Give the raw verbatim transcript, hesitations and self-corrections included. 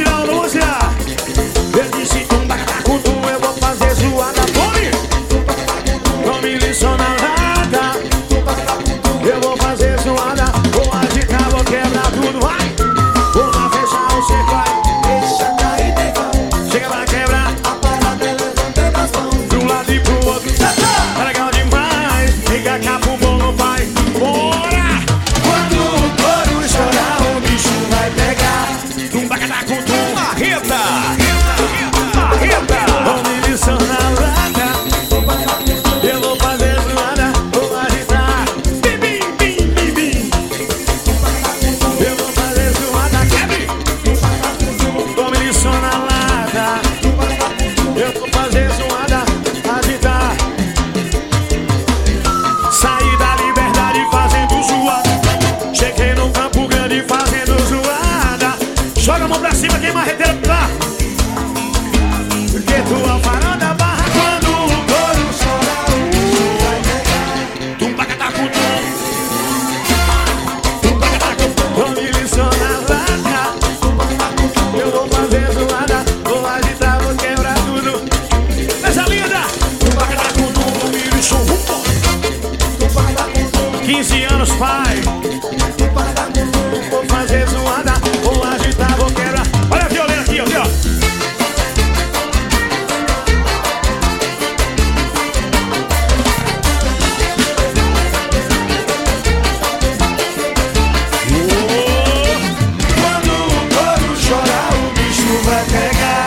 tirar onda, vamos tirar. Eu disse tumba, catacutum, eu vou fazer zoada. Fome! Tome lição na lata. Eu vou fazer zoada. Vou agitar, vou quebrar tudo, vai! Vou lá fechar o cerco, vai! Deixa cair, negão. Chega pra quebrar. A parada é levantando as mãos. De um lado e pro outro. Tá legal demais. Fica capo bom no pai. Bora! Quando o couro chorar, o bicho vai pegar. Tumba, catacutum. Marreta! Tome lição na lata. Eu vou fazer zoada. Vou agitar. Bim, bim, bim, bim, bim. Eu vou fazer zoada. Quebre! Tome lição na lata. Eu vou fazer zoada. Agitar. Saí da liberdade fazendo zoada. Cheguei no Campo Grande fazendo zoada. Joga a mão pra cima, quem marreteira pra lá. Porque tua varanda barra quando o couro Chorar, o bicho vai pegar. tumba, catacutum. Tumba, catacutum. Tome lição na lata. Eu vou fazer zoada. Vou agitar, vou quebrar tudo. Essa linda. Tumba, catacutum. Tome lição. quinze anos, pai. Vou fazer zoada. Vou agitar, vou quebrar. Olha a violência aqui, ó. Quando o couro chorar, o bicho vai pegar.